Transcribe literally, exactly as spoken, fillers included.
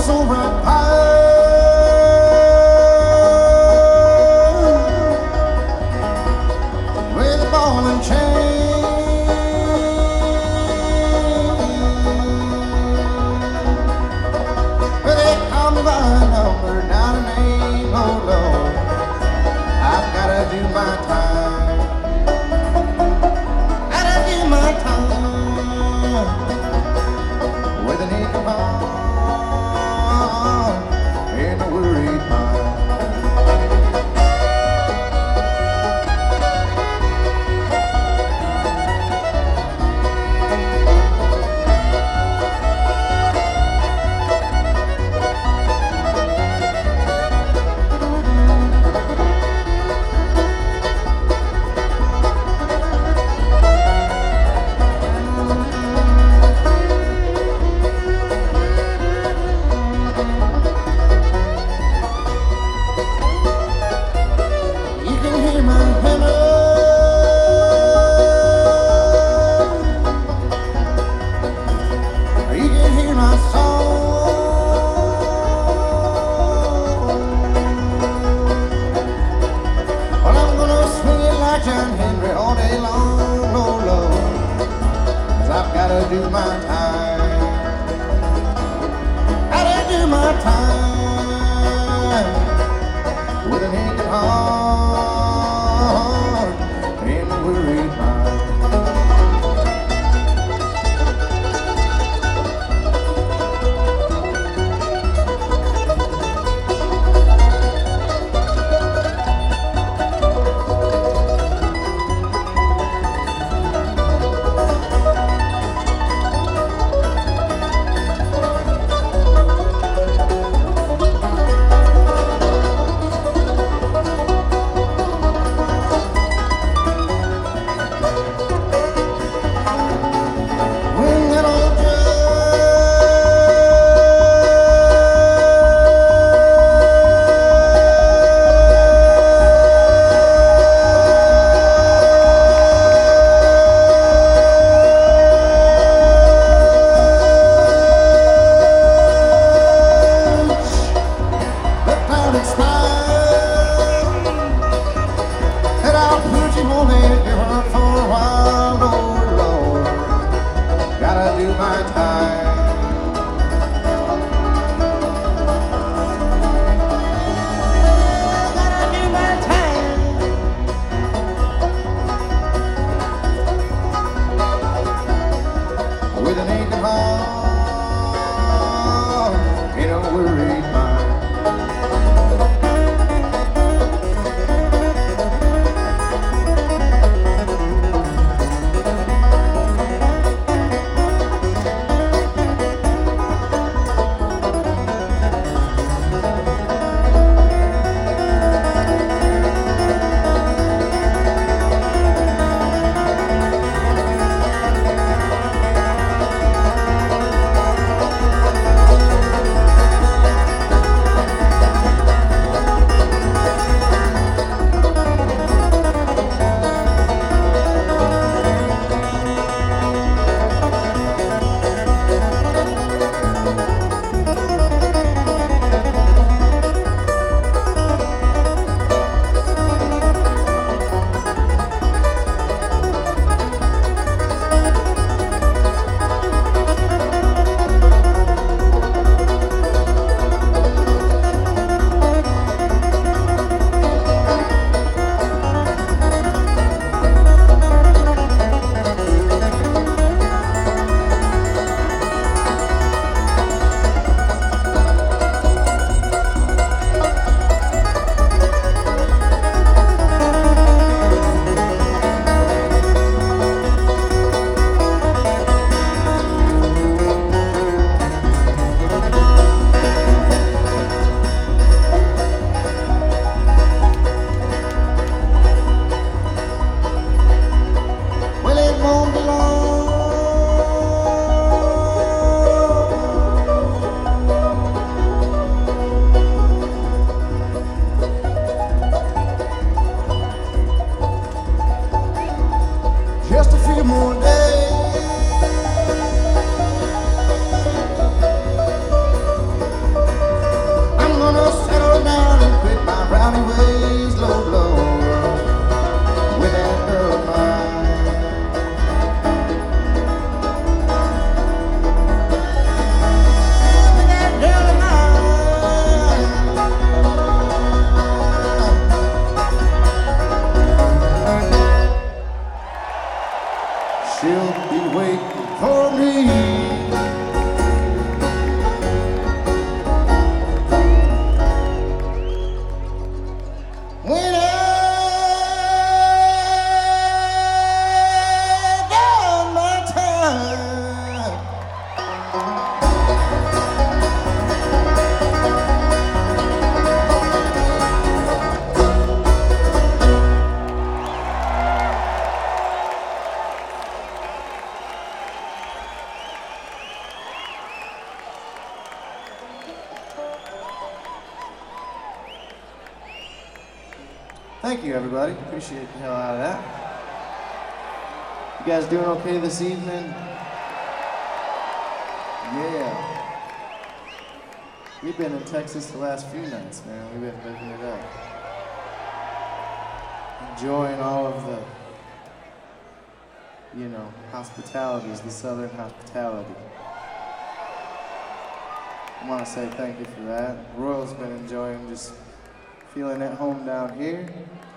over a pile with a ball and chain. Well, they call me by number down in name, oh Lord, I've gotta do my time. Gotta do my time with an aching heart and a worried mind. You can hear my hammer, you can hear my song. Well, I'm gonna swing it like John Henry all day long, oh Lord, 'cause I've gotta do my time. Gotta do my time with an aching heart and a worried mind. Thank you, everybody. Appreciate the hell out of that. You guys doing okay this evening? Yeah. We've been in Texas the last few nights, man. We've been living it up. Enjoying all of the, you know, hospitalities, the Southern hospitality. I want to say thank you for that. Royal's been enjoying just feeling at home down here.